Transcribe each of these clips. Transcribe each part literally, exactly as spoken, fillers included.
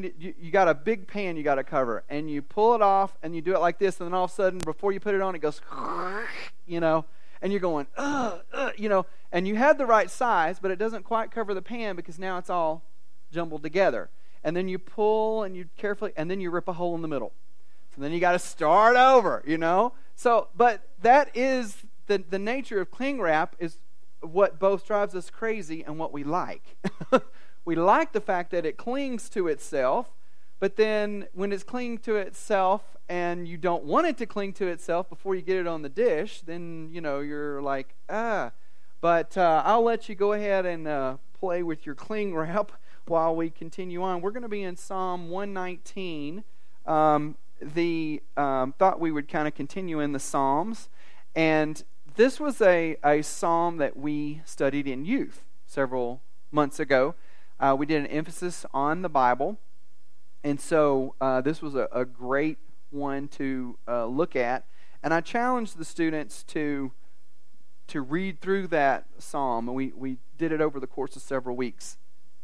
need you, you got a big pan you got to cover, and you pull it off, and you do it like this, and then all of a sudden, before you put it on, it goes, you know, and you're going, ugh, ugh, you know, and you had the right size, but it doesn't quite cover the pan because now it's all jumbled together. And then you pull, and you carefully, and then you rip a hole in the middle. So then you got to start over, you know. So, but that is the the nature of cling wrap is what both drives us crazy and what we like. We like the fact that it clings to itself, but then when it's clinging to itself and you don't want it to cling to itself before you get it on the dish, then, you know, you're like, ah. But uh, I'll let you go ahead and uh, play with your cling wrap while we continue on. We're going to be in Psalm one nineteen. Um, the um, thought we would kind of continue in the Psalms. And this was a, a psalm that we studied in youth several months ago. Uh, we did an emphasis on the Bible, and so uh, this was a, a great one to uh, look at. And I challenged the students to to read through that psalm. We we did it over the course of several weeks,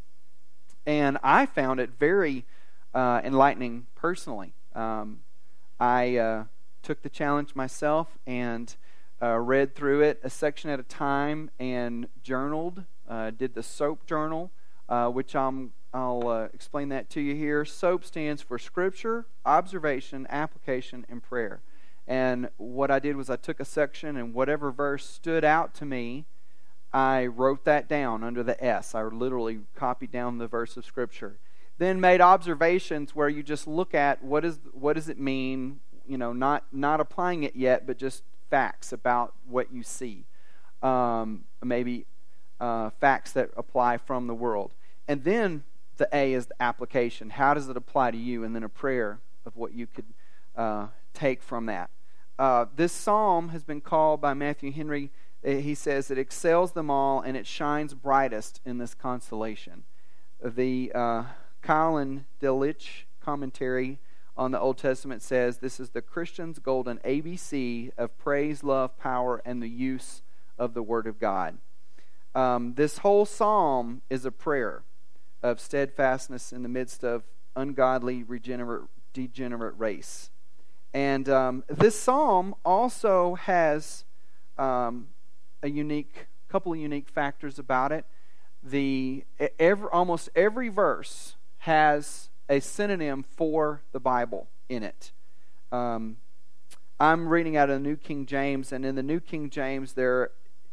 and I found it very uh, enlightening personally. Um, I uh, took the challenge myself and uh, read through it a section at a time and journaled. Uh, did the SOAP journal. Uh, which I'm, I'll uh, explain that to you here. SOAP stands for Scripture, Observation, Application, and Prayer. And what I did was I took a section, and whatever verse stood out to me, I wrote that down under the S. I literally copied down the verse of Scripture. Then made observations where you just look at what is what does it mean, you know, not, not applying it yet, but just facts about what you see. Um, maybe uh, facts that apply from the world. And then the A is the application. How does it apply to you? And then a prayer of what you could uh, take from that. Uh, this psalm has been called by Matthew Henry, he says, it excels them all and it shines brightest in this constellation. The uh, Colin Delitzsch commentary on the Old Testament says, this is the Christian's golden A B C of praise, love, power, and the use of the Word of God. Um, this whole psalm is a prayer of steadfastness in the midst of ungodly, regenerate, degenerate race. And um, this psalm also has um, a unique, couple of unique factors about it. The every, almost every verse has a synonym for the Bible in it. Um, I'm reading out of the New King James, and in the New King James, there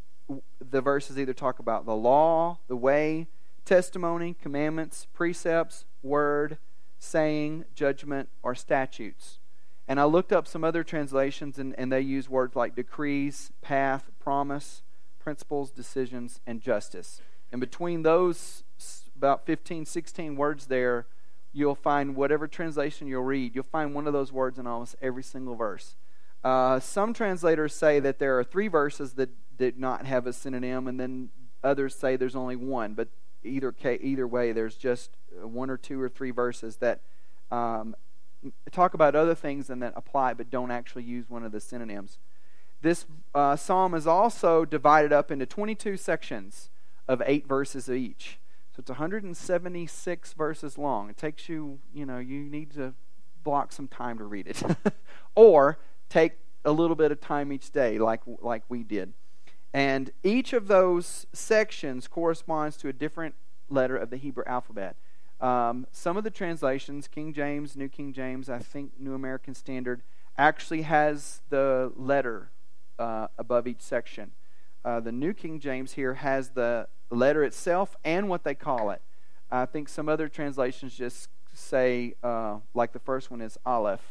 the verses either talk about the law, the way, testimony, commandments, precepts, word, saying, judgment, or statutes. And I looked up some other translations, and, and they use words like decrees, path, promise, principles, decisions, and justice. And between those about fifteen, sixteen words there, you'll find whatever translation you'll read, you'll find one of those words in almost every single verse. Uh, some translators say that there are three verses that did not have a synonym, and then others say there's only one. But either either way, there's just one or two or three verses that um, talk about other things and that apply, but don't actually use one of the synonyms. This uh, psalm is also divided up into twenty-two sections of eight verses each. So it's one hundred seventy-six verses long. It takes you, you know, you need to block some time to read it. Or take a little bit of time each day like like we did. And each of those sections corresponds to a different letter of the Hebrew alphabet. Um, some of the translations, King James, New King James, I think New American Standard, actually has the letter uh, above each section. Uh, the New King James here has the letter itself and what they call it. I think some other translations just say, uh, like the first one is Aleph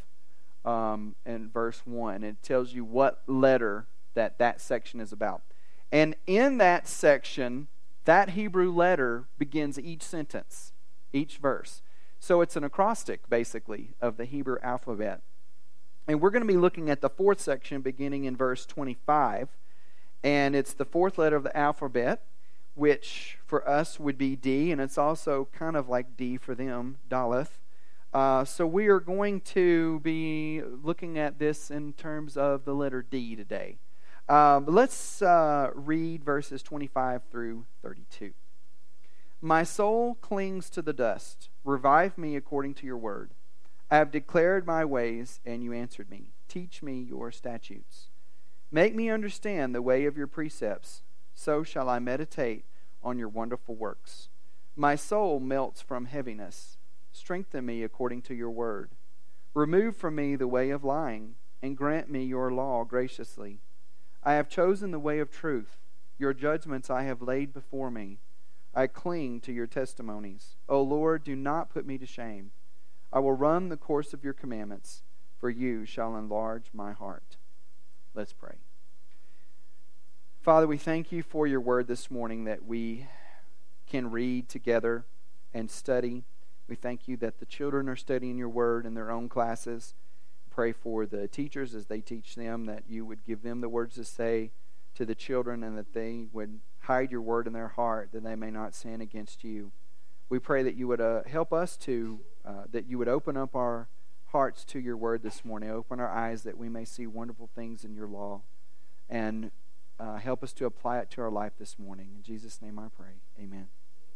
um, in verse one. It tells you what letter that that section is about. And in that section, that Hebrew letter begins each sentence, each verse. So it's an acrostic, basically, of the Hebrew alphabet. And we're going to be looking at the fourth section beginning in verse twenty-five. And it's the fourth letter of the alphabet, which for us would be D, and it's also kind of like D for them, Daleth. Uh, so we are going to be looking at this in terms of the letter D today. Uh, but let's uh, read verses twenty-five through thirty-two. My soul clings to the dust. Revive me according to your word. I have declared my ways, and you answered me. Teach me your statutes. Make me understand the way of your precepts. So shall I meditate on your wonderful works. My soul melts from heaviness. Strengthen me according to your word. Remove from me the way of lying, and grant me your law graciously. I have chosen the way of truth. Your judgments I have laid before me. I cling to your testimonies. O Lord, do not put me to shame. I will run the course of your commandments, for you shall enlarge my heart. Let's pray. Father, we thank you for your word this morning that we can read together and study. We thank you that the children are studying your word in their own classes. Pray for the teachers as they teach them, that you would give them the words to say to the children, and that they would hide your word in their heart, that they may not sin against you. We pray that you would uh, help us to, uh, that you would open up our hearts to your word this morning. Open our eyes that we may see wonderful things in your law, and uh, help us to apply it to our life this morning. In Jesus' name I pray. Amen.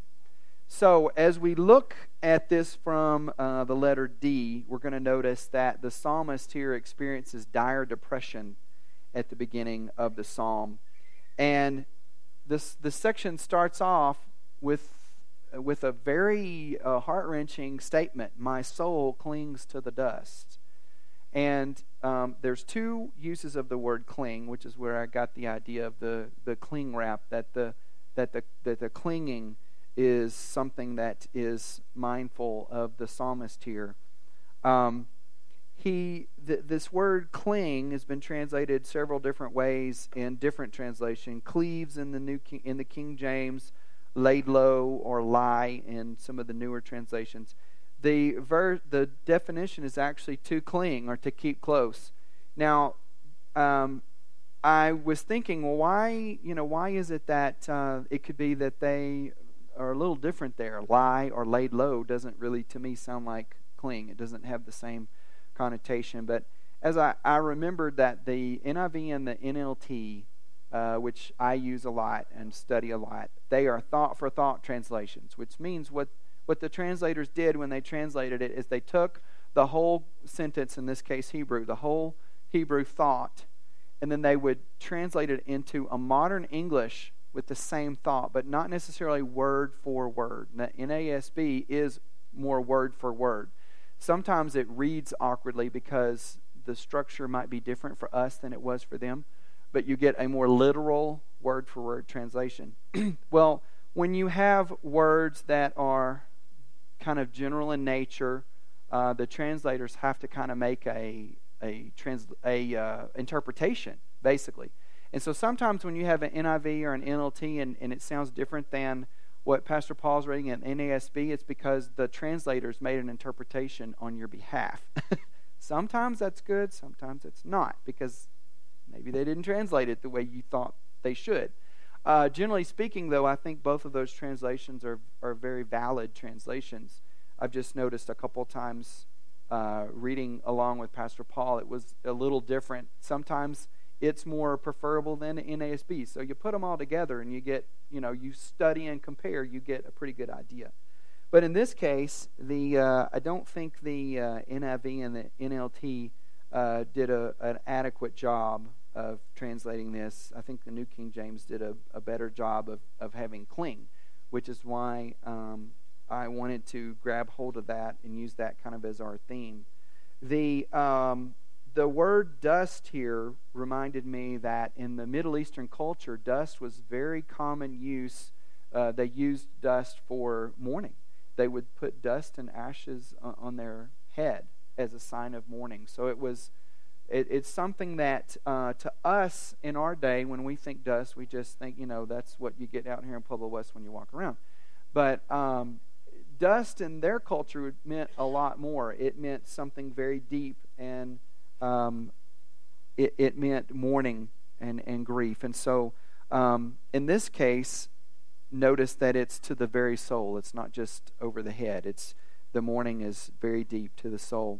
So as we look at this from uh, the letter D, we're going to notice that the psalmist here experiences dire depression at the beginning of the psalm. And this this section starts off with with a very uh, heart-wrenching statement. My soul clings to the dust. And um, there's two uses of the word cling, which is where I got the idea of the, the cling wrap, that the that the that the clinging is something that is mindful of the psalmist here. Um, he th- this word cling has been translated several different ways in different translation. Cleaves in the new King, in the King James, laid low or lie in some of the newer translations. The ver- the definition is actually to cling or to keep close. Now, um, I was thinking, well, why you know why is it that uh, it could be that they are a little different there? Lie or laid low doesn't really, to me, sound like cling. It doesn't have the same connotation. But as I, I remembered that the N I V and the N L T, uh, which I use a lot and study a lot, they are thought-for-thought translations, which means what, what the translators did when they translated it is they took the whole sentence, in this case Hebrew, the whole Hebrew thought, and then they would translate it into a modern English with the same thought, but not necessarily word for word. The N A S B is more word for word. Sometimes it reads awkwardly because the structure might be different for us than it was for them, but you get a more literal word for word translation. Well, when you have words that are kind of general in nature, uh, the translators have to kind of make a a trans a uh, interpretation, basically. And so sometimes when you have an N I V or an N L T and, and it sounds different than what Pastor Paul's reading in N A S B, it's because the translators made an interpretation on your behalf. Sometimes that's good, sometimes it's not, because maybe they didn't translate it the way you thought they should. Uh, generally speaking, though, I think both of those translations are, are very valid translations. I've just noticed a couple times uh, reading along with Pastor Paul, it was a little different. Sometimes it's more preferable than N A S B. So you put them all together and you get, you know, you study and compare, you get a pretty good idea. But in this case, the uh, I don't think the uh, N I V and the N L T uh, did a, an adequate job of translating this. I think the New King James did a, a better job of, of having cling, which is why um, I wanted to grab hold of that and use that kind of as our theme. The um, The word dust here reminded me that in the Middle Eastern culture, dust was very common use. Uh, they used dust for mourning. They would put dust and ashes on, on their head as a sign of mourning. So it was, it, it's something that uh, to us in our day, when we think dust, we just think, you know, that's what you get out here in Pueblo West when you walk around. But um, dust in their culture meant a lot more. It meant something very deep, and Um, it, it meant mourning and, and grief. And so um, in this case, notice that it's to the very soul. It's not just over the head. It's the mourning is very deep to the soul.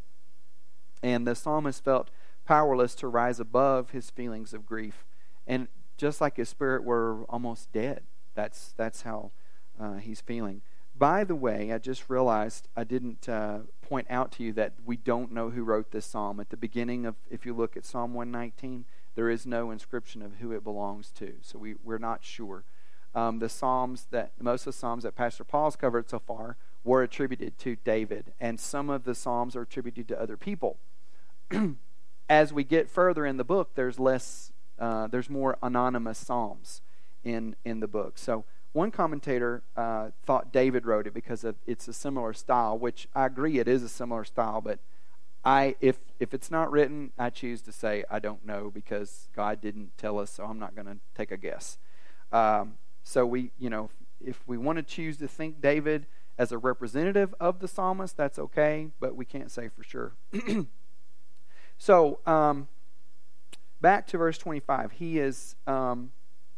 And the psalmist felt powerless to rise above his feelings of grief. And just like his spirit were almost dead. That's, that's how uh, he's feeling. By the way, I just realized I didn't uh, point out to you that we don't know who wrote this psalm. At the beginning of, if you look at Psalm one nineteen, there is no inscription of who it belongs to, so we, we're not sure. Um, the psalms that most of the psalms that Pastor Paul's covered so far were attributed to David, and some of the psalms are attributed to other people. As we get further in the book, there's less, uh, there's more anonymous psalms in in the book. So one commentator uh, thought David wrote it because of, it's a similar style, which I agree it is a similar style, but I if if it's not written, I choose to say I don't know because God didn't tell us, so I'm not going to take a guess. Um, so we, you know, if we want to choose to think David as a representative of the psalmist, that's okay, but we can't say for sure. So um, back to verse twenty-five. He is um,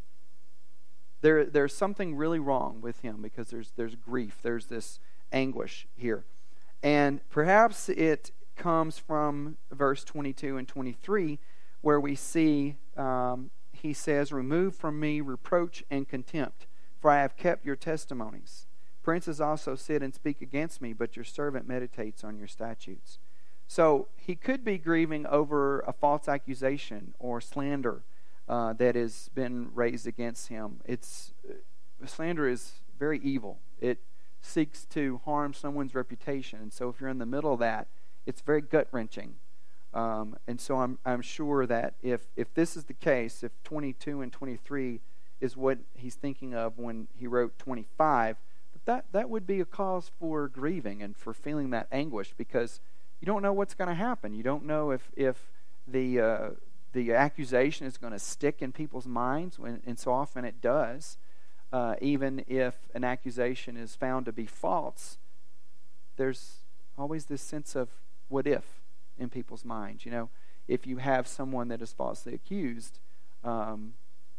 there. There's something really wrong with him because there's there's grief. There's this anguish here, and perhaps it comes from verse twenty-two and twenty-three, where we see um, he says, "Remove from me reproach and contempt, for I have kept your testimonies. Princes also sit and speak against me, but your servant meditates on your statutes." So he could be grieving over a false accusation or slander uh, that has been raised against him. It's uh, slander is very evil. It seeks to harm someone's reputation, and so if you're in the middle of that, it's very gut-wrenching. Um, and so I'm I'm sure that if if this is the case, if twenty-two and twenty-three is what he's thinking of when he wrote twenty-five, that that would be a cause for grieving and for feeling that anguish, because you don't know what's going to happen. You don't know if if the uh, the accusation is going to stick in people's minds, when, and so often it does. Uh, even if an accusation is found to be false, there's always this sense of what if in people's minds. You know, if you have someone that is falsely accused um,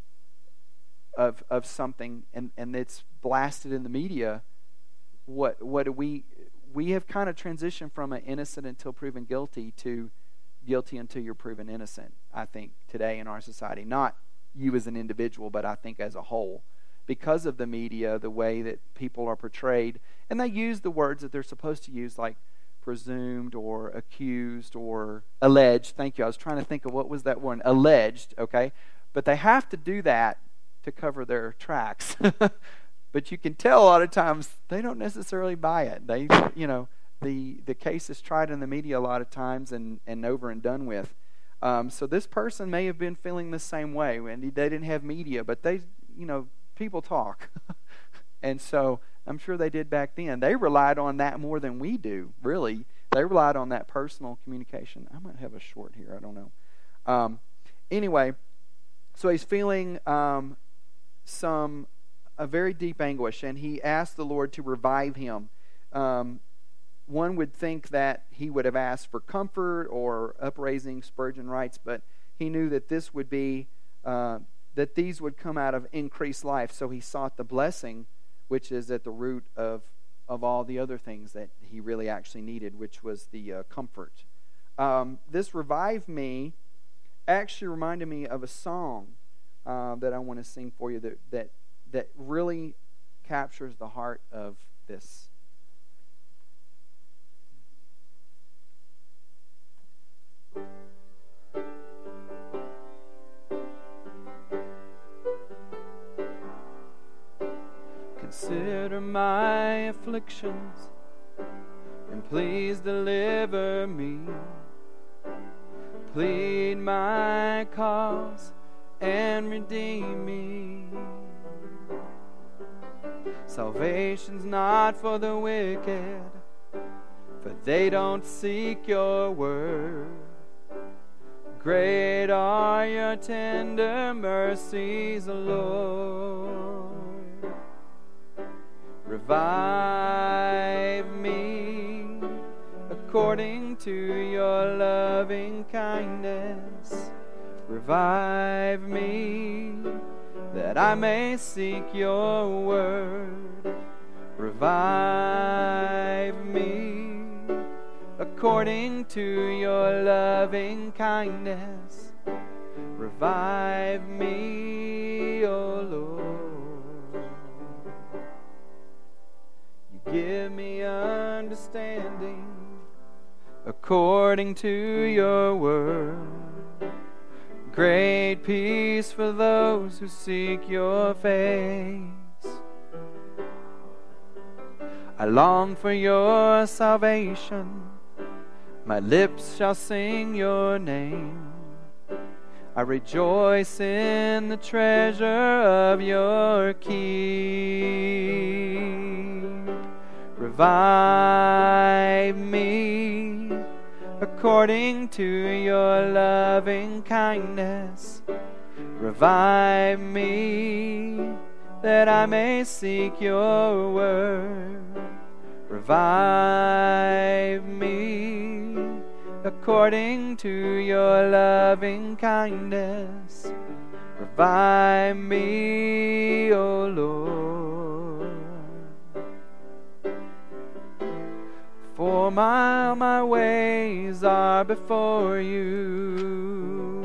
of of something and and it's blasted in the media, what what do we? We have kind of transitioned from an innocent until proven guilty to guilty until you're proven innocent, I think, today in our society. Not you as an individual, but I think as a whole. Because of the media, the way that people are portrayed, and they use the words that they're supposed to use, like presumed or accused or alleged. Thank you. I was trying to think of what was that word. Alleged, okay? But they have to do that to cover their tracks. But you can tell a lot of times they don't necessarily buy it. They, you know, the the case is tried in the media a lot of times and, and over and done with. Um, so this person may have been feeling the same way. And they didn't have media, but they, you know, people talk. And so I'm sure they did back then. They relied on that more than we do, really. They relied on that personal communication. I might have a short here. I don't know. Um, anyway, so he's feeling um, some... a very deep anguish, and he asked the Lord to revive him. Um, one would think that he would have asked for comfort or upraising, Spurgeon writes, but he knew that this would be, uh, that these would come out of increased life, so he sought the blessing, which is at the root of, of all the other things that he really actually needed, which was the uh, comfort. Um, this revive me actually reminded me of a song uh, that I want to sing for you that that that really captures the heart of this. Consider my afflictions, and please deliver me. Plead my cause and redeem me. Salvation's not for the wicked, for they don't seek your word. Great are your tender mercies, Lord. Revive me according to your loving kindness. Revive me that I may seek your word. Revive me according to your loving kindness. Revive me, O Lord. Give me understanding according to your word. Great peace for those who seek your face. I long for your salvation. My lips shall sing your name. I rejoice in the treasure of your keep. Revive me according to your loving kindness. Revive me that I may seek your word. Revive me according to your loving kindness. Revive me, O Lord. For my, my ways are before you.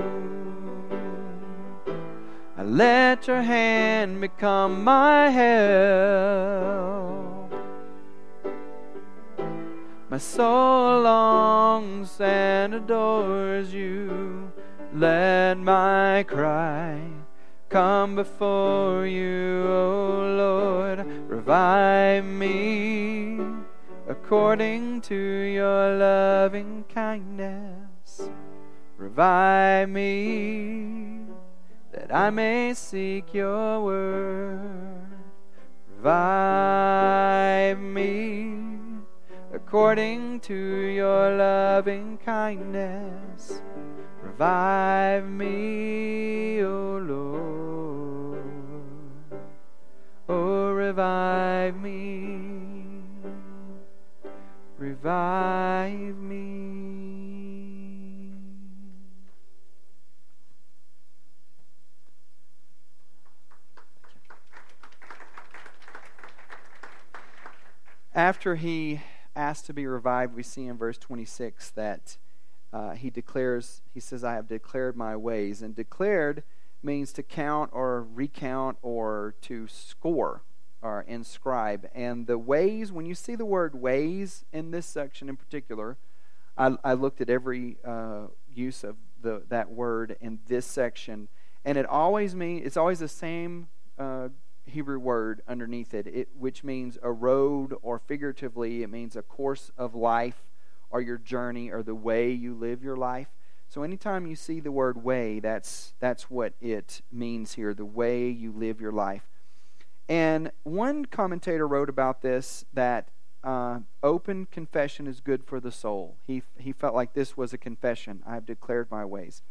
Let your hand become my help. My soul longs and adores you. Let my cry come before you, O Lord. Revive me according to your loving kindness. Revive me that I may seek your word. Revive me according to your loving kindness. Revive me, O Lord. Oh, revive me. Revive me. After he asked to be revived, we see in verse twenty-six that uh, he declares, he says, I have declared my ways. And declared means to count or recount or to score or inscribe. And the ways, when you see the word ways in this section in particular, I, I looked at every uh, use of the that word in this section, and it always means, it's always the same uh, Hebrew word underneath it, it, which means a road, or figuratively, it means a course of life, or your journey, or the way you live your life. So anytime you see the word way, that's that's what it means here, the way you live your life. And one commentator wrote about this that uh, open confession is good for the soul. He he felt like this was a confession. I have declared my ways.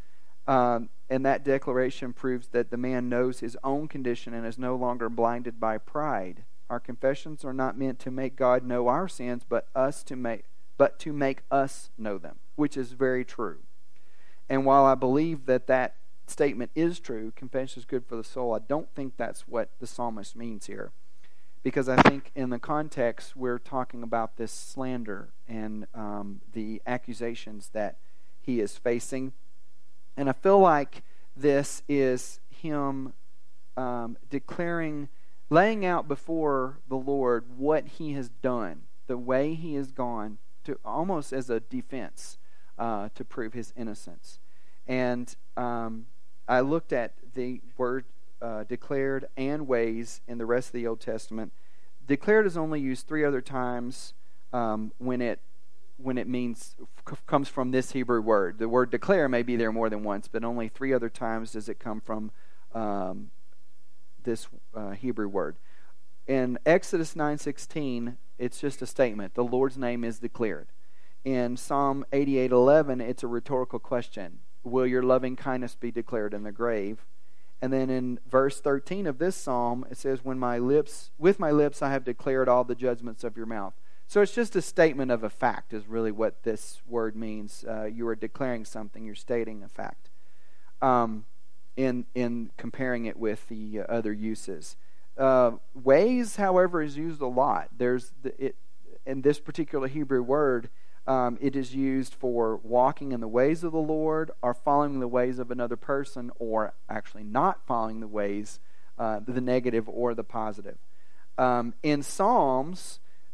Um, and that declaration proves that the man knows his own condition and is no longer blinded by pride. Our confessions are not meant to make God know our sins, but us to make, but to make us know them, which is very true. And while I believe that that statement is true, confession is good for the soul, I don't think that's what the psalmist means here, because I think in the context we're talking about this slander and um, the accusations that he is facing. And I feel like this is him um, declaring, laying out before the Lord what he has done, the way he has gone, to almost as a defense uh, to prove his innocence. And um, I looked at the word uh, declared and ways in the rest of the Old Testament. Declared is only used three other times um, when it when it means comes from this Hebrew word. The word declare may be there more than once, but only three other times does it come from um, this uh, Hebrew word. In Exodus nine sixteen, it's just a statement. The Lord's name is declared. In Psalm eighty-eight eleven, it's a rhetorical question. Will your loving kindness be declared in the grave? And then in verse thirteen of this psalm, it says, "When my lips, with my lips I have declared all the judgments of your mouth." So it's just a statement of a fact is really what this word means. Uh, you are declaring something. You're stating a fact. Um, in in comparing it with the uh, other uses. Uh, ways, however, is used a lot. There's the, it in this particular Hebrew word, um, it is used for walking in the ways of the Lord, or following the ways of another person, or actually not following the ways, uh, the negative or the positive. Um, in Psalms,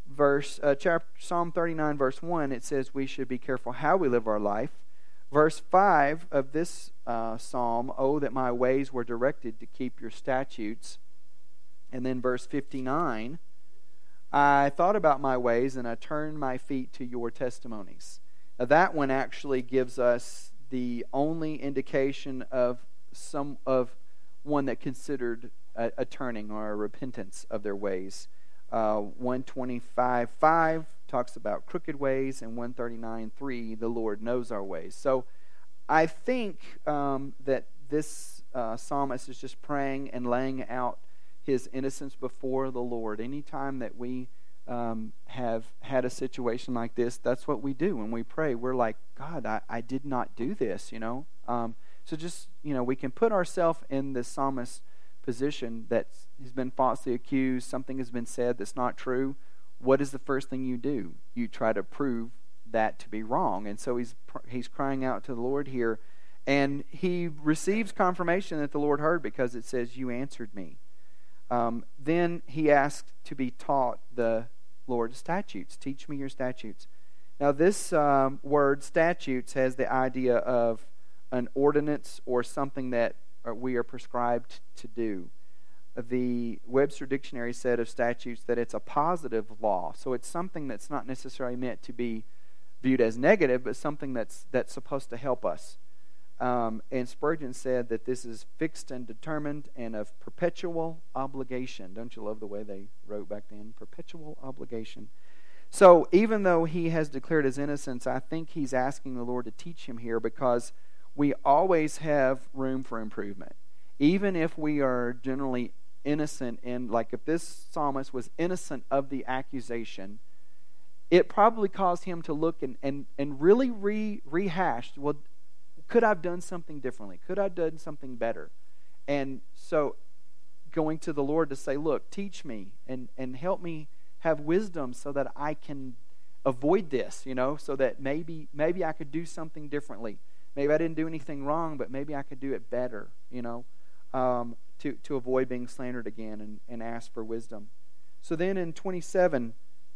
verse uh, chapter, Psalm thirty-nine, verse one, it says we should be careful how we live our life. Verse five of this uh, psalm, oh, that my ways were directed to keep your statutes. And then verse fifty-nine, I thought about my ways and I turned my feet to your testimonies. Now that one actually gives us the only indication of some of one that considered a, a turning or a repentance of their ways. Uh, one twenty-five five talks about crooked ways, and one thirty-nine three, the Lord knows our ways. So I think um, that this uh, psalmist is just praying and laying out his innocence before the Lord. Anytime that we um, have had a situation like this, that's what we do when we pray. We're like, God, I, I did not do this, you know. Um, so just, you know, we can put ourselves in the psalmist's position that he's been falsely accused, something has been said that's not true. What is the first thing you do? You try to prove that to be wrong. And so he's he's crying out to the Lord here, and he receives confirmation that the Lord heard, because it says, you answered me. Um, then he asked to be taught the Lord's statutes. Teach me your statutes. Now this um, word statutes has the idea of an ordinance or something that we are prescribed to do. The Webster Dictionary said of statutes that it's a positive law. So it's something that's not necessarily meant to be viewed as negative, but something that's that's supposed to help us. Um, and Spurgeon said that this is fixed and determined and of perpetual obligation. Don't you love the way they wrote back then? Perpetual obligation. So even though he has declared his innocence, I think he's asking the Lord to teach him here, because we always have room for improvement. Even if we are generally innocent, and like if this psalmist was innocent of the accusation, it probably caused him to look and, and, and really re, rehash, well, could I have done something differently? Could I have done something better? And so going to the Lord to say, look, teach me and, and help me have wisdom so that I can avoid this, you know, so that maybe maybe I could do something differently. Maybe I didn't do anything wrong, but maybe I could do it better, you know, um, to, to avoid being slandered again, and, and ask for wisdom. So then in twenty-seven,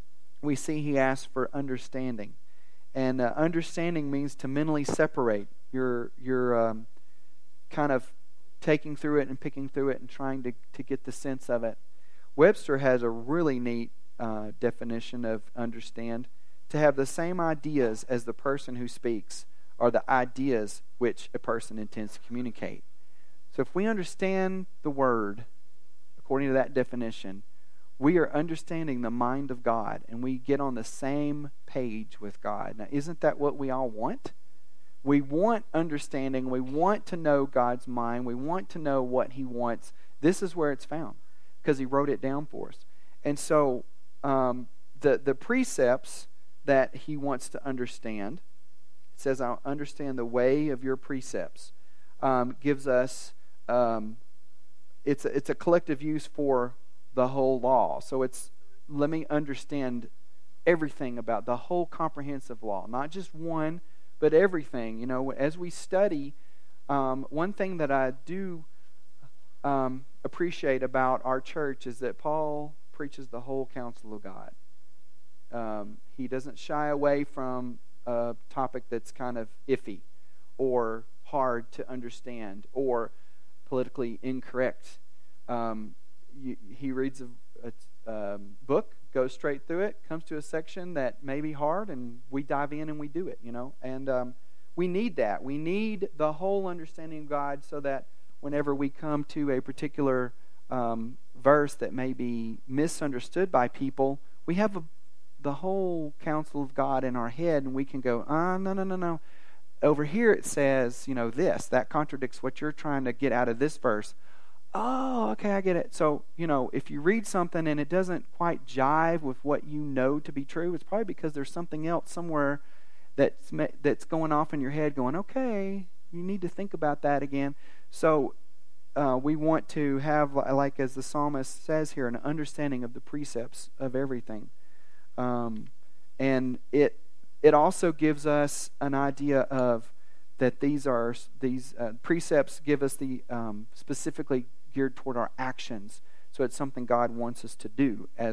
we see he asks for understanding. And uh, understanding means to mentally separate. You're, you're um, kind of taking through it and picking through it and trying to, to get the sense of it. Webster has a really neat uh, definition of understand. To have the same ideas as the person who speaks are the ideas which a person intends to communicate. So if we understand the word, according to that definition, we are understanding the mind of God, and we get on the same page with God. Now, isn't that what we all want? We want understanding. We want to know God's mind. We want to know what He wants. This is where it's found, because He wrote it down for us. And so um, the, the precepts that He wants to understand, it says, I'll understand the way of your precepts, um, gives us, um, it's, a, it's a collective use for the whole law. So it's, let me understand everything about the whole comprehensive law, not just one, but everything. You know, as we study, um, one thing that I do um, appreciate about our church is that Paul preaches the whole counsel of God. Um, he doesn't shy away from a topic that's kind of iffy or hard to understand or politically incorrect. Um, you, he reads a, a um, book, goes straight through it, comes to a section that may be hard, and we dive in and we do it, you know. And um, we need that. We need the whole understanding of God, so that whenever we come to a particular um, verse that may be misunderstood by people, we have a, the whole counsel of God in our head, and we can go, ah, no, no, no, no. Over here it says, you know, this. That contradicts what you're trying to get out of this verse. Oh, okay, I get it. So, you know, if you read something and it doesn't quite jive with what you know to be true, it's probably because there's something else somewhere that's that's going off in your head going, okay, you need to think about that again. So uh, we want to have, like as the psalmist says here, an understanding of the precepts of everything. Um, and it it also gives us an idea of that these are these uh, precepts give us the um, specifically geared toward our actions. So it's something God wants us to do. As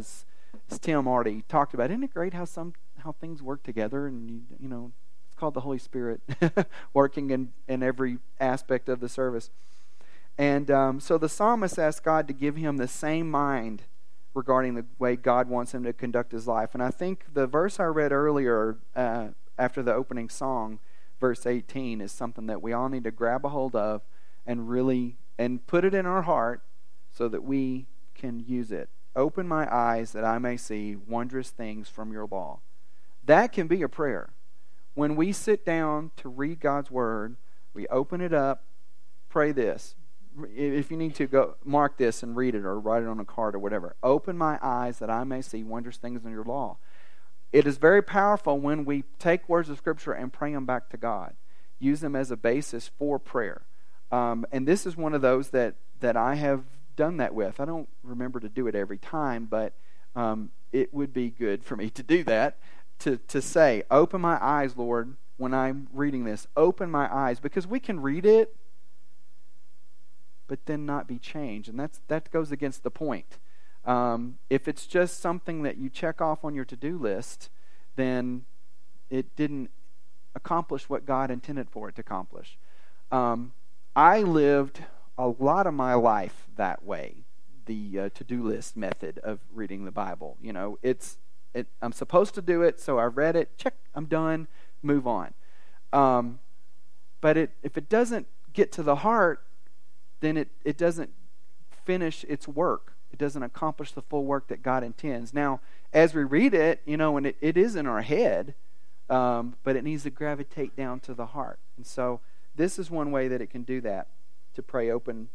as Tim already talked about, isn't it great how some how things work together? And you, you know, it's called the Holy Spirit working in in every aspect of the service. And um, so the psalmist asked God to give him the same mind regarding the way God wants him to conduct his life. And I think the verse I read earlier uh, after the opening song, verse eighteen, is something that we all need to grab a hold of and really and put it in our heart so that we can use it. Open my eyes that I may see wondrous things from your law. That can be a prayer. When we sit down to read God's word, we open it up, pray this. If you need to, go mark this and read it or write it on a card or whatever. Open my eyes that I may see wondrous things in your law. It is very powerful when we take words of Scripture and pray them back to God. Use them as a basis for prayer. Um, and this is one of those that, that I have done that with. I don't remember to do it every time, but um, it would be good for me to do that, to, to say, open my eyes, Lord, when I'm reading this. Open my eyes, because we can read it, but then not be changed. And that's that goes against the point. Um, if it's just something that you check off on your to-do list, then it didn't accomplish what God intended for it to accomplish. Um, I lived a lot of my life that way, the uh, to-do list method of reading the Bible. You know, it's it, I'm supposed to do it, so I read it, check, I'm done, move on. Um, but it, if it doesn't get to the heart, then it, it doesn't finish its work. It doesn't accomplish the full work that God intends. Now, as we read it, you know, and it, it is in our head, um, but it needs to gravitate down to the heart. And so this is one way that it can do that, to pray open,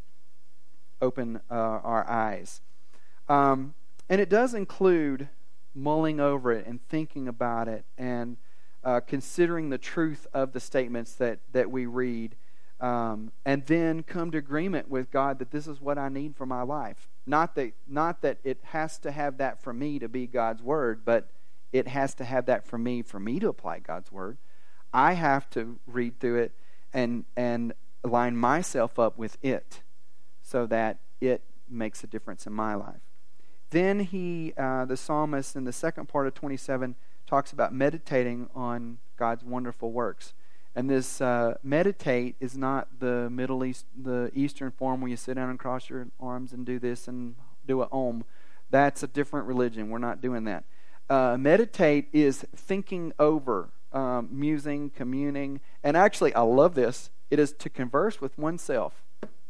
open uh, our eyes. Um, and it does include mulling over it and thinking about it and uh, considering the truth of the statements that, that we read. Um, and then come to agreement with God that this is what I need for my life. Not that, not that it has to have that for me to be God's word, but it has to have that for me, for me to apply God's word. I have to read through it and and line myself up with it so that it makes a difference in my life. Then he, uh, the psalmist in the second part of twenty-seven, talks about meditating on God's wonderful works. And this uh, meditate is not the Middle East, the Eastern form where you sit down and cross your arms and do this and do a om. That's a different religion. We're not doing that. Uh, meditate is thinking over, um, musing, communing. And actually, I love this. It is to converse with oneself.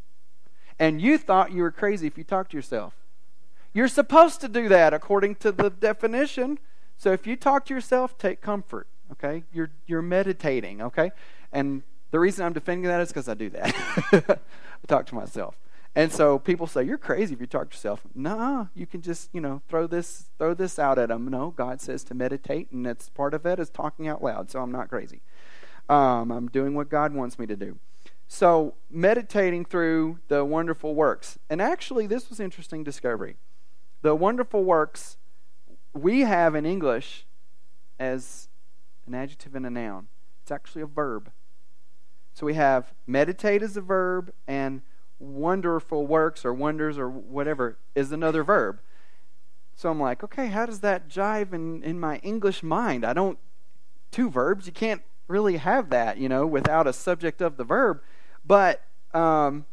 And you thought you were crazy if you talked to yourself. You're supposed to do that according to the definition. So if you talk to yourself, take comfort. Okay, you're you're meditating. Okay, and the reason I'm defending that is because I do that. I talk to myself, and so people say you're crazy if you talk to yourself. No, you can just you know throw this throw this out at them. No, God says to meditate, and that's part of it is talking out loud. So I'm not crazy. Um, I'm doing what God wants me to do. So meditating through the wonderful works, and actually this was an interesting discovery. The wonderful works we have in English as an adjective and a noun. It's actually a verb. So we have meditate as a verb, and wonderful works or wonders or whatever is another verb. So I'm like, okay, how does that jive in, in my English mind? I don't, two verbs, you can't really have that, you know, without a subject of the verb. But, um,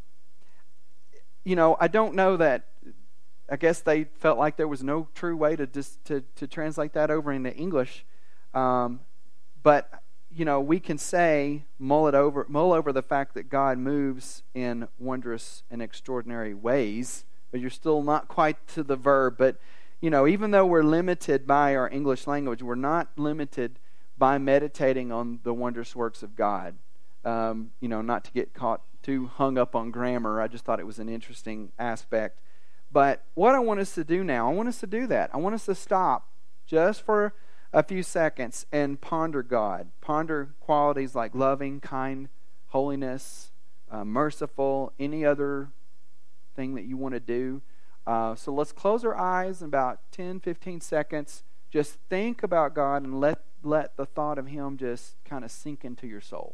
you know, I don't know that, I guess they felt like there was no true way to just to, to translate that over into English. Um, But, you know, we can say, mull it over, mull over the fact that God moves in wondrous and extraordinary ways, but you're still not quite to the verb. But, you know, even though we're limited by our English language, we're not limited by meditating on the wondrous works of God. Um, you know, not to get caught too hung up on grammar. I just thought it was an interesting aspect. But what I want us to do now, I want us to do that. I want us to stop just for a few seconds and ponder God. Ponder qualities like loving, kind, holiness, uh, merciful, any other thing that you want to do. Uh, so let's close our eyes in about ten, fifteen seconds. Just think about God and let, let the thought of Him just kind of sink into your soul.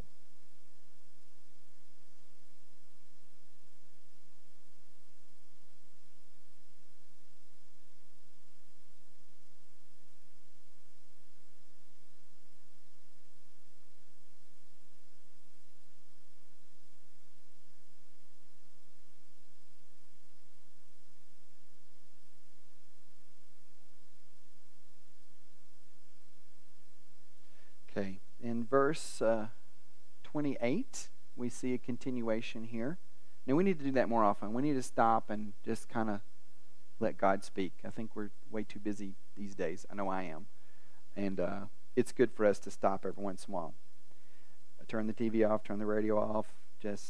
Okay, in verse uh, twenty-eight, we see a continuation here. Now, we need to do that more often. We need to stop and just kind of let God speak. I think we're way too busy these days. I know I am. And uh, it's good for us to stop every once in a while. Turn the T V off, turn the radio off, just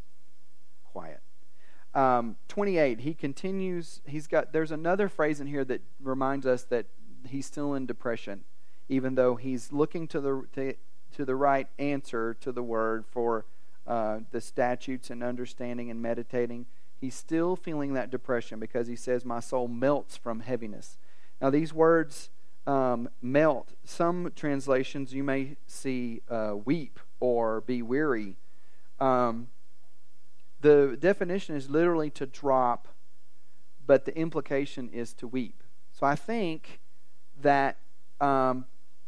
quiet. Um, twenty-eight, he continues, he's got, there's another phrase in here that reminds us that he's still in depression, even though he's looking to the to, to the right answer to the word for uh, the statutes and understanding and meditating. He's still feeling that depression because he says, my soul melts from heaviness. Now, these words um, melt. Some translations you may see uh, weep or be weary. Um, the definition is literally to drop, but the implication is to weep. So I think that um,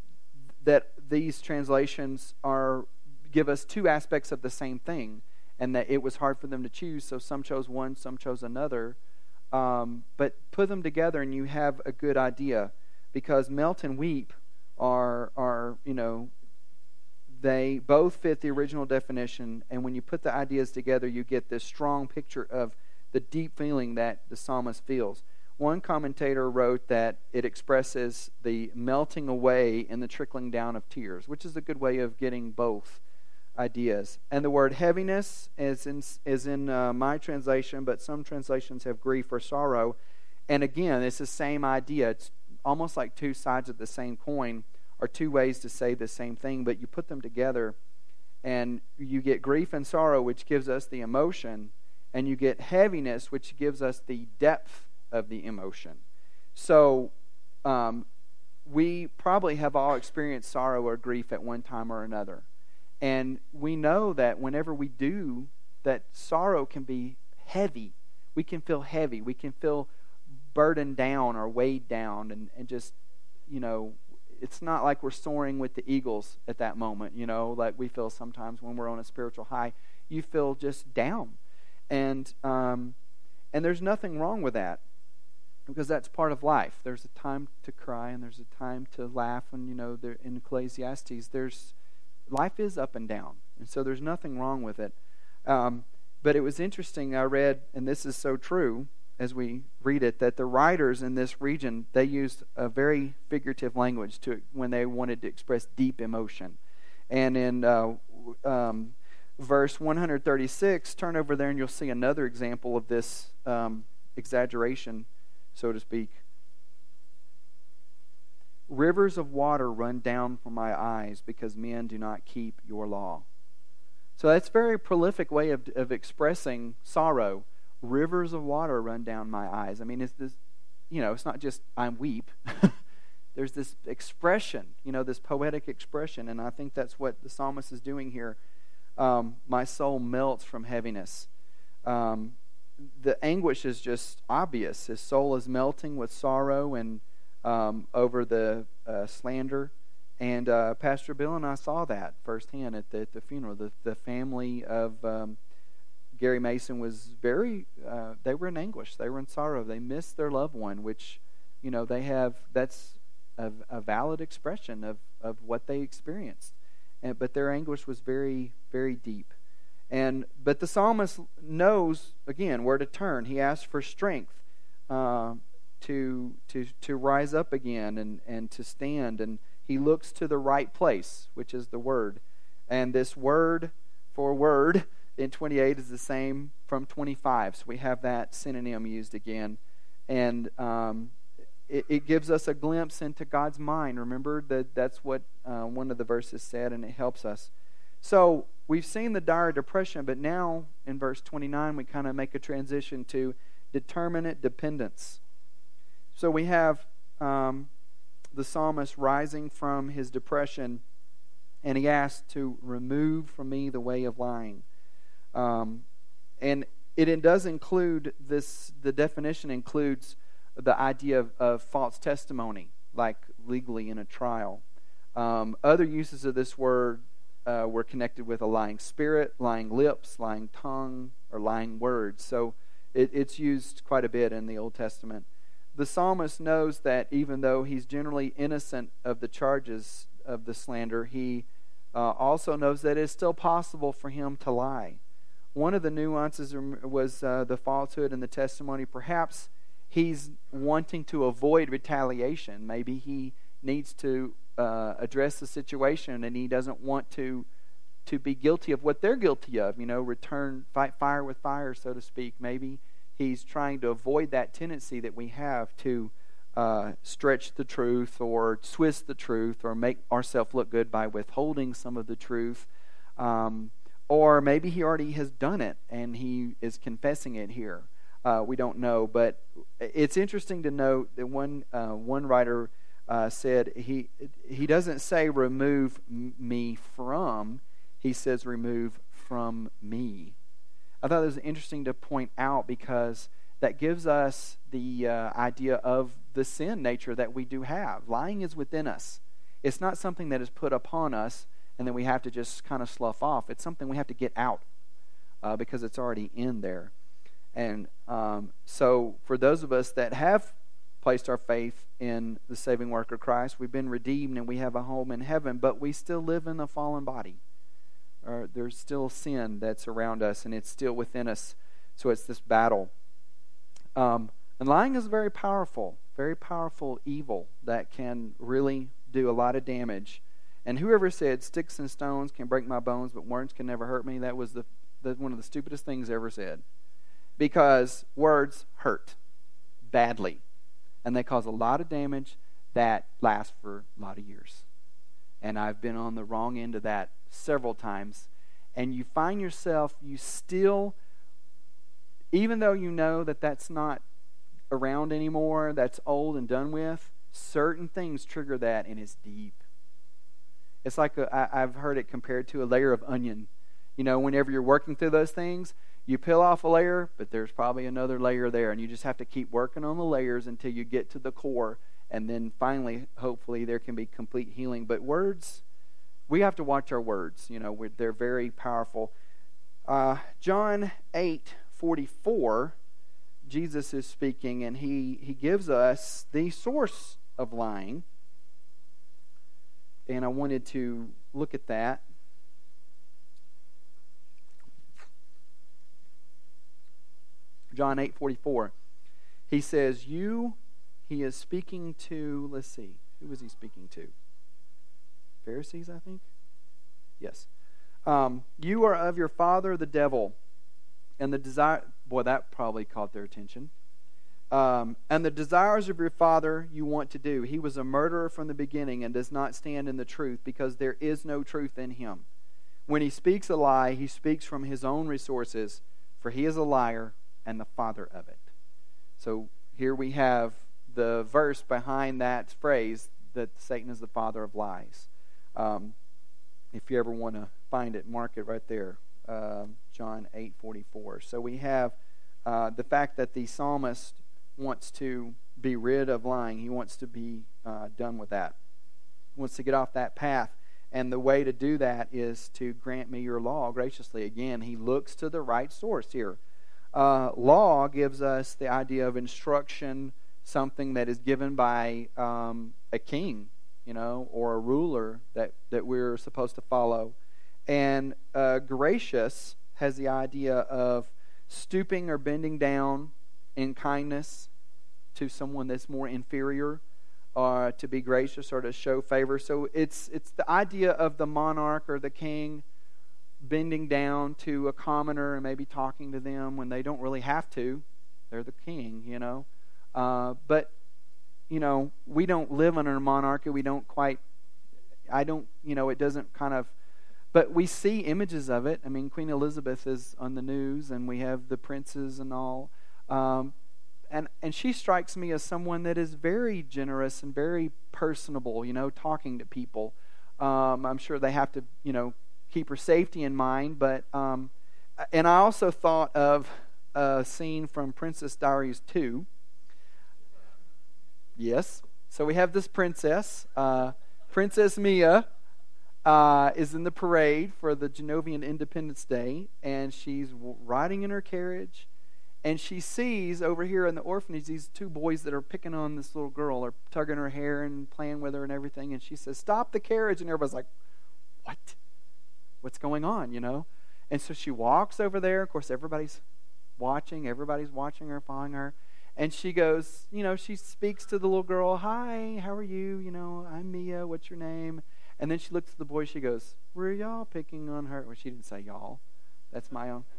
that these translations are give us two aspects of the same thing, and that it was hard for them to choose, so some chose one, some chose another. Um, but put them together and you have a good idea, because melt and weep are, are, you know, they both fit the original definition, and when you put the ideas together, you get this strong picture of the deep feeling that the psalmist feels. One commentator wrote that it expresses the melting away and the trickling down of tears, which is a good way of getting both ideas. And the word heaviness is in, is in uh, my translation, but some translations have grief or sorrow. And again, it's the same idea. It's almost like two sides of the same coin, or two ways to say the same thing, but you put them together and you get grief and sorrow, which gives us the emotion, and you get heaviness, which gives us the depth of the emotion. So um, we probably have all experienced sorrow or grief at one time or another. And we know that whenever we do, that sorrow can be heavy. We can feel heavy. We can feel burdened down or weighed down, and, and just, you know, it's not like we're soaring with the eagles at that moment, you know, like we feel sometimes when we're on a spiritual high. You feel just down. And um, and there's nothing wrong with that, because that's part of life. There's a time to cry and there's a time to laugh. And, you know, there, in Ecclesiastes, there's life is up and down. And so there's nothing wrong with it. Um, but it was interesting, I read, and this is so true as we read it, that the writers in this region, they used a very figurative language to when they wanted to express deep emotion. And in uh, um, verse one thirty-six, turn over there and you'll see another example of this um, exaggeration, so to speak. Rivers of water run down from my eyes because men do not keep your law. So that's a very prolific way of, of expressing sorrow. Rivers of water run down my eyes. I mean, it's this, you know, it's not just I weep. There's this expression, you know, this poetic expression, and I think that's what the psalmist is doing here. Um, my soul melts from heaviness. Um, the anguish is just obvious. His soul is melting with sorrow and um, over the uh, slander. And uh, Pastor Bill and I saw that firsthand at the, at the funeral. The, the family of um, Gary Mason was very, uh, they were in anguish. They were in sorrow. They missed their loved one, which, you know, they have, that's a, a valid expression of, of what they experienced. And, but their anguish was very, very deep. And but the psalmist knows, again, where to turn. He asks for strength uh, to to to rise up again and, and to stand. And he looks to the right place, which is the word. And this word for word in twenty-eight is the same from twenty-five. So we have that synonym used again. And um, it, it gives us a glimpse into God's mind. Remember that that's what uh, one of the verses said, and it helps us. So we've seen the dire depression, but now in verse twenty-nine we kind of make a transition to determinate dependence. So we have um, the psalmist rising from his depression, and he asks to remove from me the way of lying. Um, and it, it does include this, the definition includes the idea of, of false testimony, like legally in a trial. Um, other uses of this word Uh, were connected with a lying spirit, lying lips, lying tongue, or lying words. So it, it's used quite a bit in the Old Testament. The psalmist knows that even though he's generally innocent of the charges of the slander, he uh, also knows that it's still possible for him to lie. One of the nuances was uh, the falsehood in the testimony. Perhaps he's wanting to avoid retaliation. Maybe he needs to uh, address the situation, and he doesn't want to to be guilty of what they're guilty of. You know, return, fight fire with fire, so to speak. Maybe he's trying to avoid that tendency that we have to uh, stretch the truth or twist the truth or make ourselves look good by withholding some of the truth. Um, or maybe he already has done it and he is confessing it here. Uh, we don't know, but it's interesting to note that one uh, one writer uh, said he he doesn't say remove me from, he says remove from me. I thought it was interesting to point out because that gives us the uh, idea of the sin nature that we do have. Lying is within us. It's not something that is put upon us and then we have to just kind of slough off. It's something we have to get out uh, because it's already in there. And um, so for those of us that have placed our faith in the saving work of Christ, we've been redeemed and we have a home in heaven, but we still live in a fallen body. Or there's still sin that's around us and it's still within us. So it's this battle. Um, and lying is very powerful, very powerful evil that can really do a lot of damage. And whoever said sticks and stones can break my bones, but words can never hurt me, that was the, the one of the stupidest things ever said. Because words hurt badly. And they cause a lot of damage that lasts for a lot of years. And I've been on the wrong end of that several times. And you find yourself, you still, even though you know that that's not around anymore, that's old and done with, certain things trigger that and it's deep. It's like a, I, I've heard it compared to a layer of onion. You know, whenever you're working through those things, you peel off a layer, but there's probably another layer there, and you just have to keep working on the layers until you get to the core, and then finally, hopefully, there can be complete healing. But words, we have to watch our words. You know, we're, they're very powerful. Uh, John eight forty-four, Jesus is speaking, and he, he gives us the source of lying. And I wanted to look at that. John eight forty-four. He says, you, he is speaking to, let's see, who was he speaking to? Pharisees, I think? Yes. Um, you are of your father, the devil, and the desire, boy, that probably caught their attention. Um, and the desires of your father you want to do. He was a murderer from the beginning and does not stand in the truth because there is no truth in him. When he speaks a lie, he speaks from his own resources, for he is a liar and the father of it. So here we have the verse behind that phrase that Satan is the father of lies. Um, if you ever want to find it, mark it right there. Uh, John eight forty-four. So we have uh, the fact that the psalmist wants to be rid of lying. He wants to be uh, done with that. He wants to get off that path. And the way to do that is to grant me your law graciously. Again, he looks to the right source here. Uh, law gives us the idea of instruction, something that is given by um, a king, you know, or a ruler that, that we're supposed to follow. And uh, gracious has the idea of stooping or bending down in kindness to someone that's more inferior, or to be gracious or to show favor. So it's it's the idea of the monarch or the king bending down to a commoner and maybe talking to them when they don't really have to. They're the king, you know. Uh, but, you know, we don't live under a monarchy. We don't quite, I don't, you know, it doesn't kind of, but we see images of it. I mean, Queen Elizabeth is on the news, and we have the princes and all. Um, and and she strikes me as someone that is very generous and very personable, you know, talking to people. Um, I'm sure they have to, you know, keep her safety in mind. But um, and I also thought of a scene from Princess Diaries two. Yes. So we have this princess, uh, Princess Mia. Uh, is in the parade for the Genovian Independence Day, and she's riding in her carriage, And she sees over here in the orphanage these two boys that are picking on this little girl, or tugging her hair and playing with her and everything. And she says, "Stop the carriage." And everybody's like, "What? What's going on?" You know? And so she walks over there. Of course, everybody's watching. Everybody's watching her, following her. And she goes, you know, she speaks to the little girl. "Hi, how are you? You know, I'm Mia. What's your name?" And then she looks at the boy. She goes, "Were y'all picking on her?" Well, she didn't say y'all. That's my own.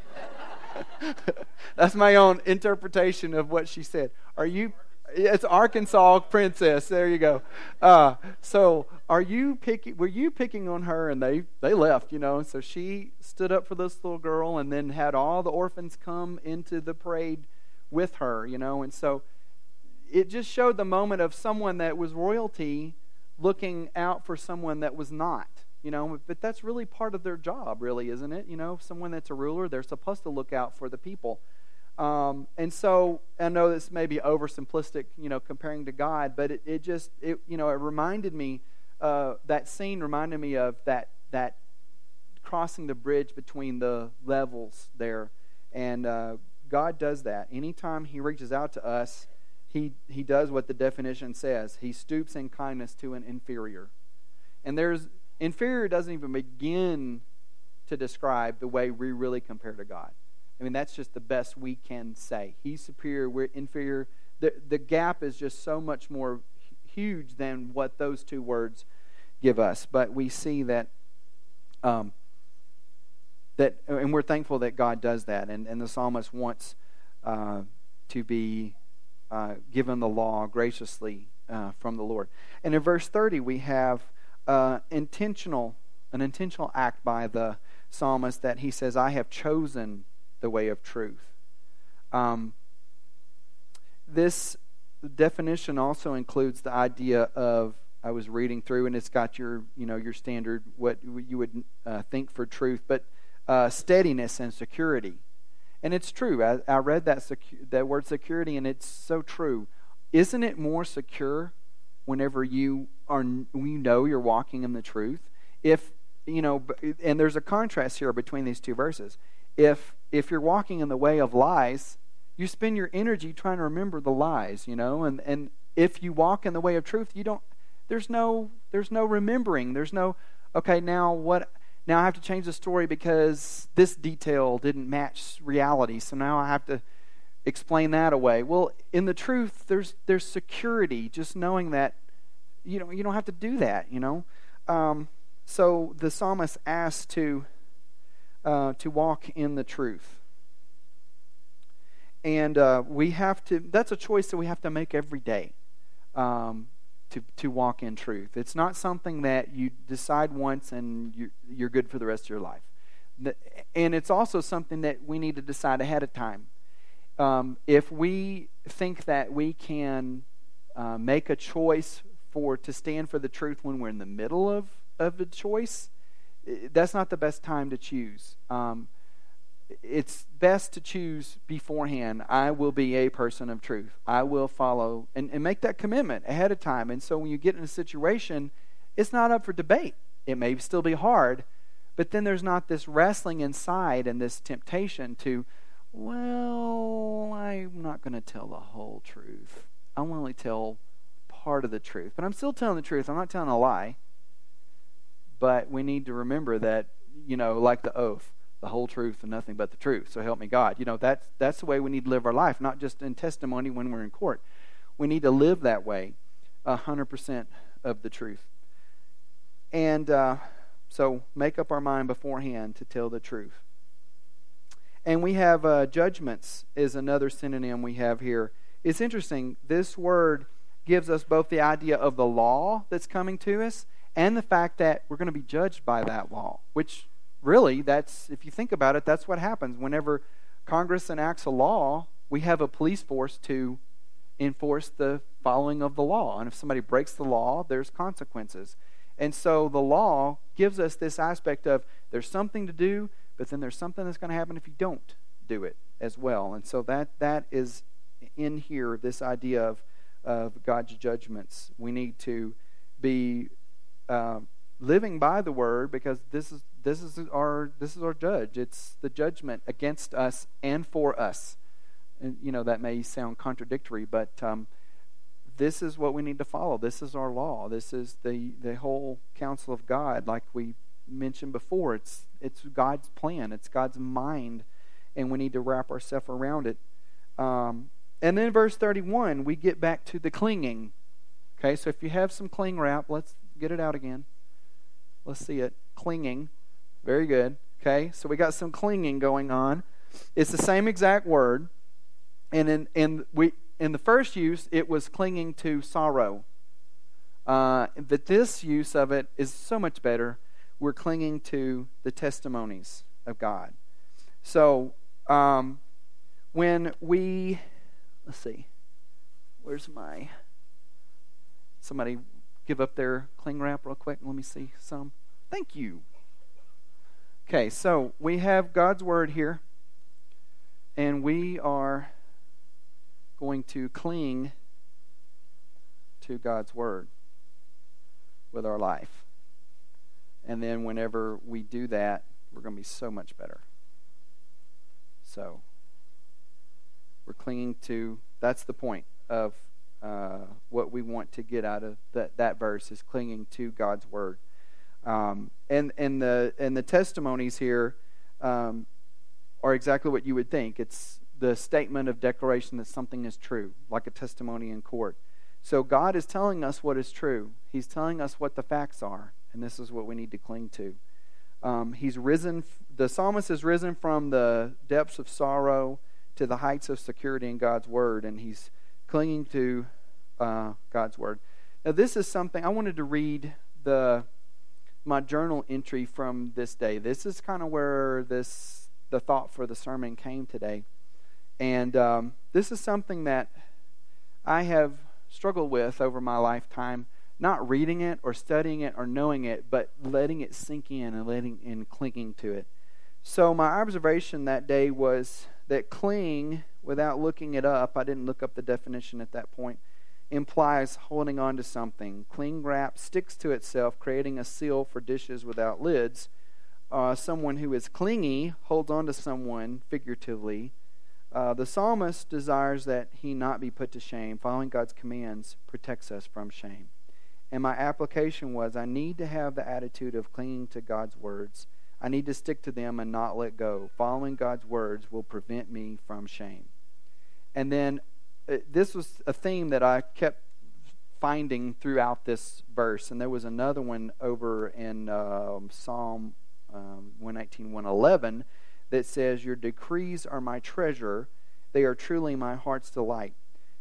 That's my own interpretation of what she said. Are you? It's Arkansas princess. There you go. Uh, so, are you picking? Were you picking on her? And they they left. You know. So she stood up for this little girl, and then had all the orphans come into the parade with her. You know. And so it just showed the moment of someone that was royalty looking out for someone that was not. You know, but that's really part of their job, really, isn't it? You know, someone that's a ruler, they're supposed to look out for the people. Um, and so I know this may be oversimplistic, you know, comparing to God, but it, it just, it you know, it reminded me, uh, that scene reminded me of that that crossing the bridge between the levels there. And uh, God does that. Anytime He reaches out to us, He He does what the definition says. He stoops in kindness to an inferior. And there's inferior doesn't even begin to describe the way we really compare to God. I mean, that's just the best we can say. He's superior, we're inferior. The, the gap is just so much more huge than what those two words give us. But we see that, um, that, and we're thankful that God does that. And, and the psalmist wants uh, to be uh, given the law graciously uh, from the Lord. And in verse thirty, we have Uh, intentional, an intentional act by the psalmist that he says, "I have chosen the way of truth." Um, this definition also includes the idea of, I was reading through, and it's got your, you know, your standard what you would uh, think for truth, but uh, steadiness and security. And it's true. I, I read that secu- that word security, and it's so true. Isn't it more secure whenever you are, you know you're walking in the truth? If, you know, and there's a contrast here between these two verses. If if you're walking in the way of lies, you spend your energy trying to remember the lies, you know, and, and if you walk in the way of truth, you don't, there's no, there's no remembering. There's no, okay, now what, now I have to change the story because this detail didn't match reality, so now I have to explain that away. Well, in the truth, there's there's security, just knowing that you know you don't have to do that. You know, um, so the psalmist asks to uh, to walk in the truth, and uh, we have to. That's a choice that we have to make every day. Um, to to walk in truth. It's not something that you decide once and you're, you're good for the rest of your life, and it's also something that we need to decide ahead of time. Um, if we think that we can uh, make a choice for to stand for the truth when we're in the middle of, of the choice, that's not the best time to choose. Um, it's best to choose beforehand. I will be a person of truth. I will follow and, and make that commitment ahead of time. And so when you get in a situation, it's not up for debate. It may still be hard, but then there's not this wrestling inside and this temptation to, well, I'm not going to tell the whole truth. I'll only tell part of the truth. But I'm still telling the truth. I'm not telling a lie. But we need to remember that, you know, like the oath, the whole truth and nothing but the truth. So help me God. You know, that's, that's the way we need to live our life, not just in testimony when we're in court. We need to live that way, one hundred percent of the truth. And uh, so make up our mind beforehand to tell the truth. And we have uh, judgments is another synonym we have here. It's interesting. This word gives us both the idea of the law that's coming to us and the fact that we're going to be judged by that law, which really, that's, if you think about it, that's what happens. Whenever Congress enacts a law, we have a police force to enforce the following of the law. And if somebody breaks the law, there's consequences. And so the law gives us this aspect of there's something to do, but then there's something that's going to happen if you don't do it as well. And so that that is in here, this idea of, of God's judgments. We need to be uh, living by the word, because this is this is our this is our judge. It's the judgment against us and for us. And, you know, that may sound contradictory, but um, this is what we need to follow. This is our law. This is the, the whole counsel of God, like we mentioned before. It's it's God's plan. It's God's mind, and we need to wrap ourselves around it. Um, and then verse thirty-one, we get back to the clinging. Okay, so if you have some cling wrap, let's get it out again. Let's see it. Clinging. Very good. Okay, so we got some clinging going on. It's the same exact word. And in, in, we, in the first use, it was clinging to sorrow. Uh, but this use of it is so much better. We're clinging to the testimonies of God. So, um, when we, let's see, where's my, somebody give up their cling wrap real quick. Let me see some. Thank you. Okay, so we have God's Word here, and we are going to cling to God's Word with our life. And then whenever we do that, we're going to be so much better. So, we're clinging to, that's the point of uh, what we want to get out of that, that verse, is clinging to God's Word. Um, and, and, the, and the testimonies here um, are exactly what you would think. It's the statement of declaration that something is true, like a testimony in court. So God is telling us what is true. He's telling us what the facts are, and this is what we need to cling to. Um, he's risen. The psalmist has risen from the depths of sorrow to the heights of security in God's Word, and he's clinging to uh, God's Word. Now, this is something I wanted to read the my journal entry from this day. This is kind of where this the thought for the sermon came today. And um, this is something that I have struggled with over my lifetime, not reading it or studying it or knowing it, but letting it sink in and letting and clinging to it. So my observation that day was that cling, without looking it up, I didn't look up the definition at that point, implies holding on to something. Cling wrap sticks to itself, creating a seal for dishes without lids. Uh, someone who is clingy holds on to someone, figuratively. Uh, the psalmist desires that he not be put to shame. Following God's commands protects us from shame. And my application was, I need to have the attitude of clinging to God's words. I need to stick to them and not let go. Following God's words will prevent me from shame. And then uh, this was a theme that I kept finding throughout this verse. And there was another one over in uh, Psalm um, one nineteen, one eleven that says, your decrees are my treasure. They are truly my heart's delight.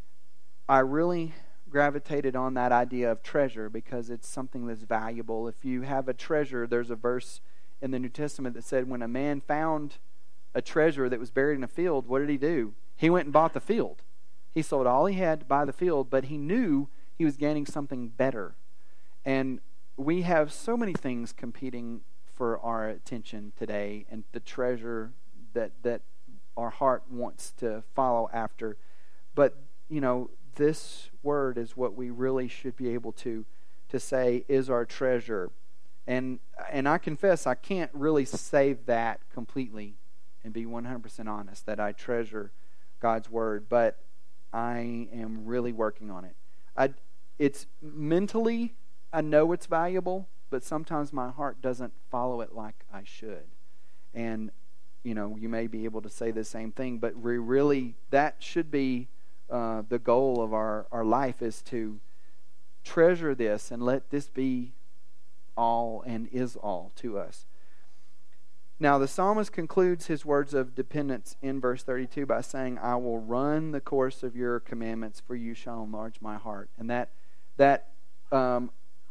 I really gravitated on that idea of treasure because it's something that's valuable. If you have a treasure, there's a verse in the New Testament that said when a man found a treasure that was buried in a field, what did he do? He went and bought the field. He sold all he had to buy the field, but he knew he was gaining something better. And we have so many things competing for our attention today, and the treasure that that our heart wants to follow after. But, you know, this word is what we really should be able to to say is our treasure. And and I confess I can't really say that completely and be one hundred percent honest that I treasure God's word, but I am really working on it. I it's mentally I know it's valuable, but sometimes my heart doesn't follow it like I should. And, you know, you may be able to say the same thing, but we really, that should be uh, the goal of our, our life, is to treasure this and let this be all and is all to us. Now, the psalmist concludes his words of dependence in verse thirty-two by saying, I will run the course of your commandments, for you shall enlarge my heart. And that, that, um,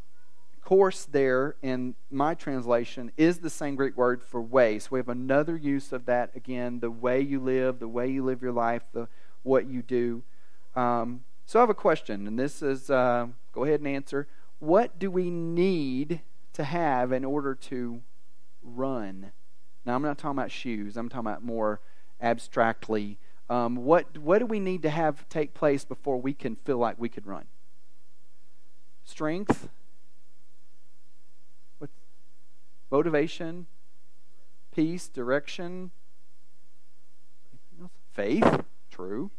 course there in my translation is the same Greek word for way. So we have another use of that again, the way you live, the way you live your life, the what you do. Um, so I have a question, and this is, uh, go ahead and answer. What do we need to have in order to run? Now, I'm not talking about shoes. I'm talking about more abstractly. Um, what what do we need to have take place before we can feel like we could run? Strength? Motivation, peace, direction, faith, True.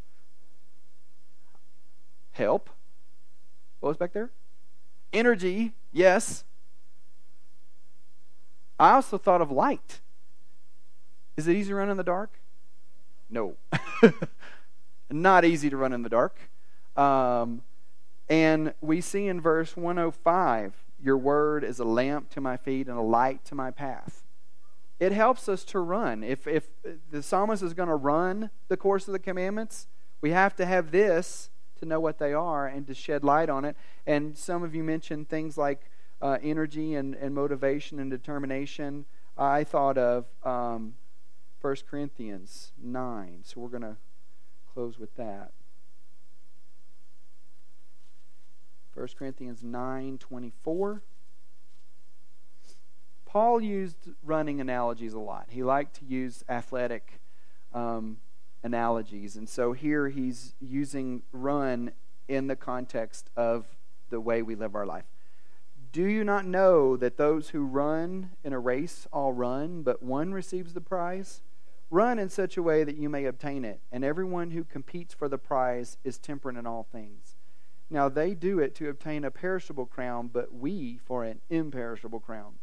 Help. What was back there? Energy. Yes. I also thought of light. Is it easy to run in the dark? No. Not easy to run in the dark. Um, and we see in verse one oh five, your word is a lamp to my feet and a light to my path. It helps us to run. If, if the psalmist is going to run the course of the commandments, we have to have this to know what they are and to shed light on it. And some of you mentioned things like uh, energy and, and motivation and determination. I thought of um, First Corinthians nine. So we're going to close with that. First Corinthians nine twenty-four. Paul used running analogies a lot. He liked to use athletic um, analogies. And so here he's using run in the context of the way we live our life. Do you not know that those who run in a race all run, but one receives the prize? Run in such a way that you may obtain it. And everyone who competes for the prize is temperate in all things. Now they do it to obtain a perishable crown, but we for an imperishable crown.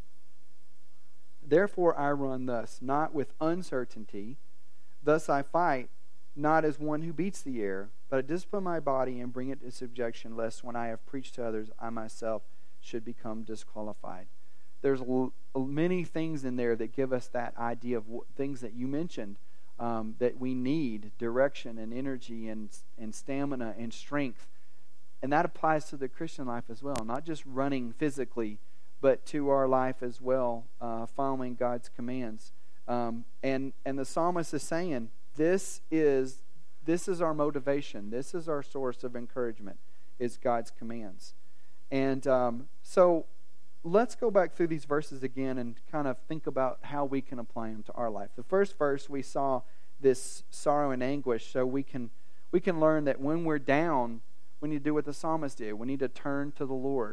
Therefore I run thus, not with uncertainty. Thus I fight, not as one who beats the air, but I discipline my body and bring it to subjection, lest when I have preached to others, I myself should become disqualified. There's l- many things in there that give us that idea of w- things that you mentioned, um, that we need direction and energy and, and stamina and strength. And that applies to the Christian life as well, not just running physically, but to our life as well, uh, following God's commands. Um, and and the psalmist is saying, this is this is our motivation. This is our source of encouragement, is God's commands. And um, so let's go back through these verses again and kind of think about how we can apply them to our life. The first verse, we saw this sorrow and anguish, so we can we can learn that when we're down, we need to do what the psalmist did. We need to turn to the Lord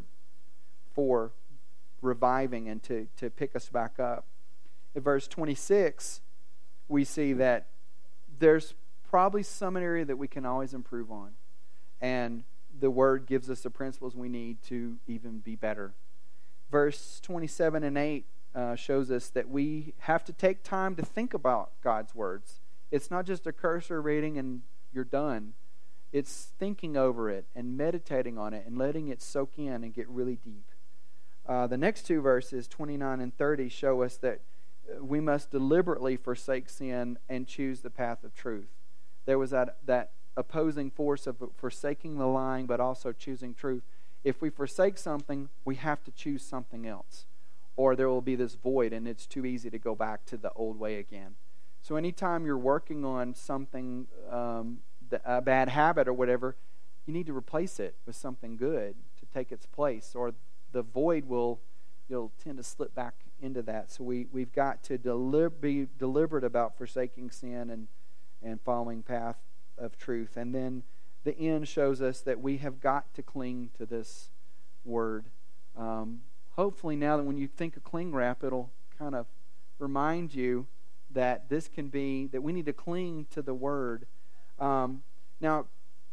for reviving and to, to pick us back up. In verse twenty-six, we see that there's probably some area that we can always improve on. And the Word gives us the principles we need to even be better. Verse twenty-seven and eight uh, shows us that we have to take time to think about God's words. It's not just a cursor reading and you're done. It's thinking over it and meditating on it and letting it soak in and get really deep. Uh, the next two verses, twenty-nine and thirty, show us that we must deliberately forsake sin and choose the path of truth. There was that, that opposing force of forsaking the lying but also choosing truth. If we forsake something, we have to choose something else, or there will be this void and it's too easy to go back to the old way again. So anytime you're working on something, um, a bad habit or whatever, you need to replace it with something good to take its place, or the void will you'll tend to slip back into that. So we, we've got to deli- be deliberate about forsaking sin and, and following path of truth. And then the end shows us that we have got to cling to this word. Um, hopefully now that when you think of cling wrap, it'll kind of remind you that this can be, that we need to cling to the word. Um, now,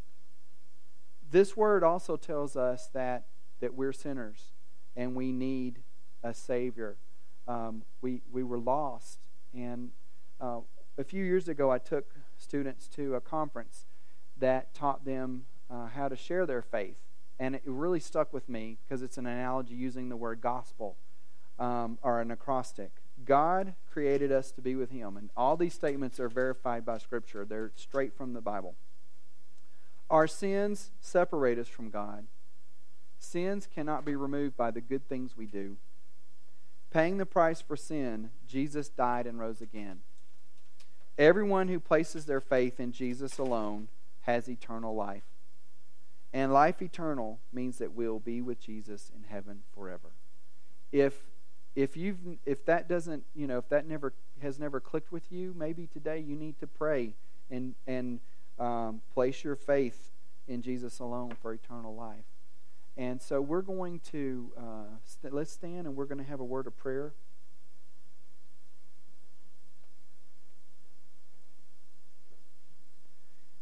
this word also tells us that that we're sinners and we need a Savior. Um, we we were lost, and uh, a few years ago I took students to a conference that taught them uh, how to share their faith, and it really stuck with me because it's an analogy using the word gospel um, or an acrostic. God created us to be with Him, and all these statements are verified by Scripture. They're straight from the Bible. Our sins separate us from God. Sins cannot be removed by the good things we do. Paying the price for sin, Jesus died and rose again. Everyone who places their faith in Jesus alone has eternal life. And life eternal means that we'll be with Jesus in heaven forever. If if you've if that doesn't, you know, if that never has never clicked with you, maybe today you need to pray and and um, place your faith in Jesus alone for eternal life. And so we're going to, uh, st- let's stand and we're going to have a word of prayer.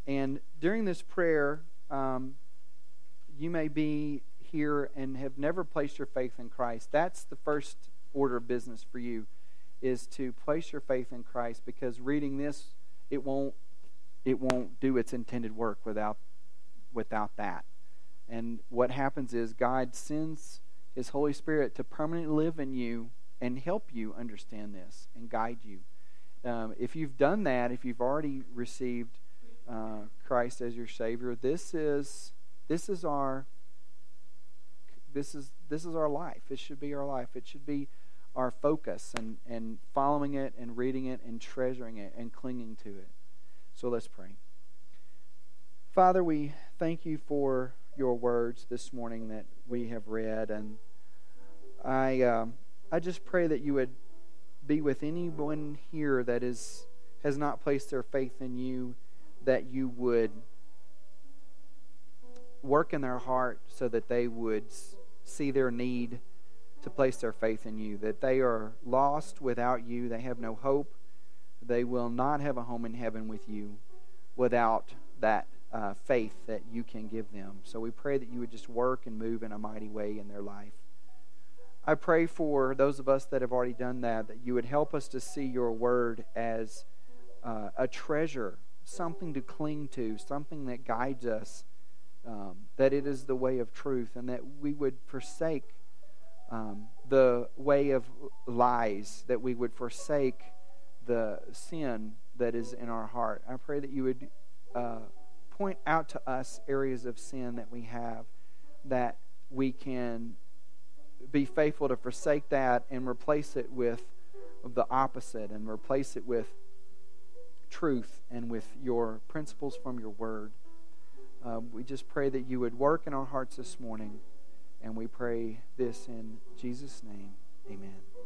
And during this prayer, um, you may be here and have never placed your faith in Christ. That's the first order of business for you, is to place your faith in Christ, because reading this, it won't it won't do its intended work without without that. And what happens is God sends His Holy Spirit to permanently live in you and help you understand this and guide you. Um, if you've done that, if you've already received uh, Christ as your Savior, this is this is our this is this is our life. It should be our life. It should be our focus, and, and following it and reading it and treasuring it and clinging to it. So let's pray. Father, we thank you for your words this morning that we have read, and I um, I just pray that you would be with anyone here that is has not placed their faith in you, that you would work in their heart so that they would see their need to place their faith in you, that they are lost without you, they have no hope, they will not have a home in heaven with you without that uh, faith that you can give them. So we pray that you would just work and move in a mighty way in their life. I pray for those of us that have already done that, that you would help us to see your word as uh, a treasure, something to cling to, something that guides us, um, that it is the way of truth, and that we would forsake um, the way of lies, that we would forsake the sin that is in our heart. I pray that you would uh, point out to us areas of sin that we have, that we can be faithful to forsake that and replace it with the opposite, and replace it with truth and with your principles from your word. Uh, we just pray that you would work in our hearts this morning, and we pray this in Jesus' name. Amen.